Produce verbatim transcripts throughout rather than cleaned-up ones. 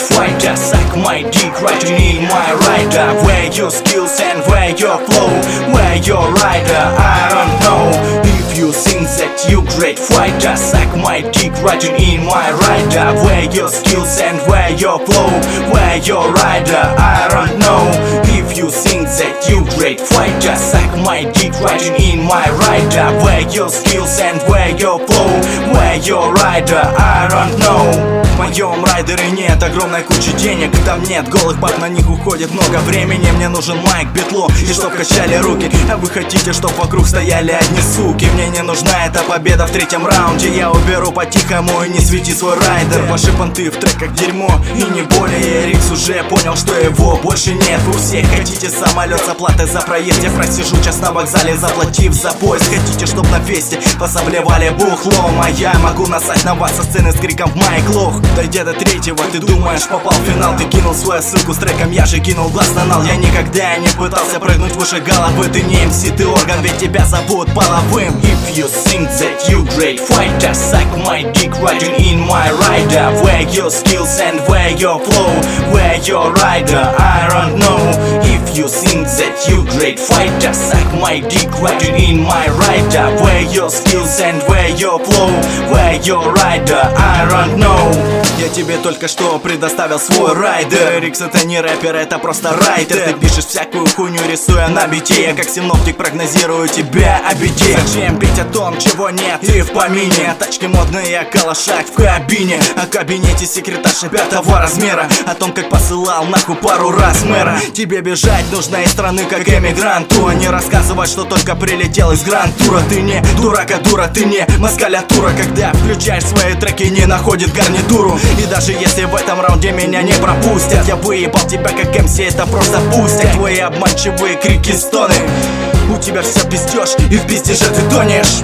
fighter, suck my dick riding in my rider. Where your skills and where your flow, where your rider, I don't know. If you think that you great fighter, suck my dick riding in my rider. Where your skills and where your flow, where your rider, I don't know. If you think that you great fighter, suck my dick riding in my rider. Where your skills and where your flow, where your rider, I don't know. В моем райдере нет огромной кучи денег, там нет голых баб, на них уходит много времени. Мне нужен майк, битло и чтоб качали руки. А вы хотите, чтоб вокруг стояли одни суки. Мне не нужна эта победа в третьем раунде. Я уберу по-тихому и не свети свой райдер. Ваши понты в треках дерьмо и не более. Рикс уже понял, что его больше нет. Вы все хотите самолет с оплатой за проезд. Я просижу час на вокзале, заплатив за поезд. Хотите, чтоб на фесте вас обливали бухлом, а я могу насать на вас со сцены с криком в майк лох. Дойдя до третьего, ты думаешь, попал в финал. Ты кинул свою ссылку с треком, я же кинул глаз на нал. Я никогда не пытался прыгнуть выше головы. Ты не эм си, ты орган, ведь тебя зовут половым. If you think that you great fighter, suck my dick riding in my rider. Where your skills and where your flow, where your rider, I don't know. If you think that you great fighter, suck my dick riding in my rider. Where your skills and where your flow, where your rider, I don't know. Я тебе только что предоставил свой райдер. Рикс это не рэпер, это просто райтер. Ты пишешь всякую хуйню, рисуя на бите. Я как синоптик прогнозирую тебя о беде. Зачем петь о том, чего нет и в помине? Тачки модные, а калашак в кабине. О кабинете секретарши пятого размера. О том, как посылал нахуй пару раз мэра. Тебе бежать нужно из страны, как эмигранту, а не рассказывать, что только прилетел из гранд-тура. Ты не дурак, а дура, ты не москалятура. Когда включаешь свои треки, не находит гарнитуру. И даже если в этом раунде меня не пропустят, я выебал тебя как эм си, это просто пустят. Твои обманчивые крики, стоны, у тебя все пиздешь и в пиздеже ты тонешь.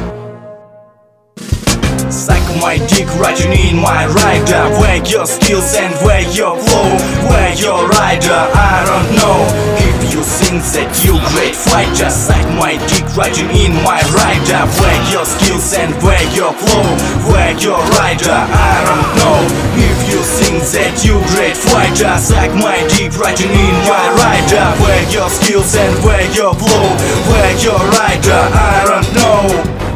Suck my dick riding in my rider. Where your skills and where your flow, where your rider, I don't know. If you think that you great fighter, suck my dick riding in my rider. Where your skills and where your flow, where your rider, I don't know. If you think that you great fighter, suck my dick riding in my rider. Where your skills and where your flow, where your rider, I don't know.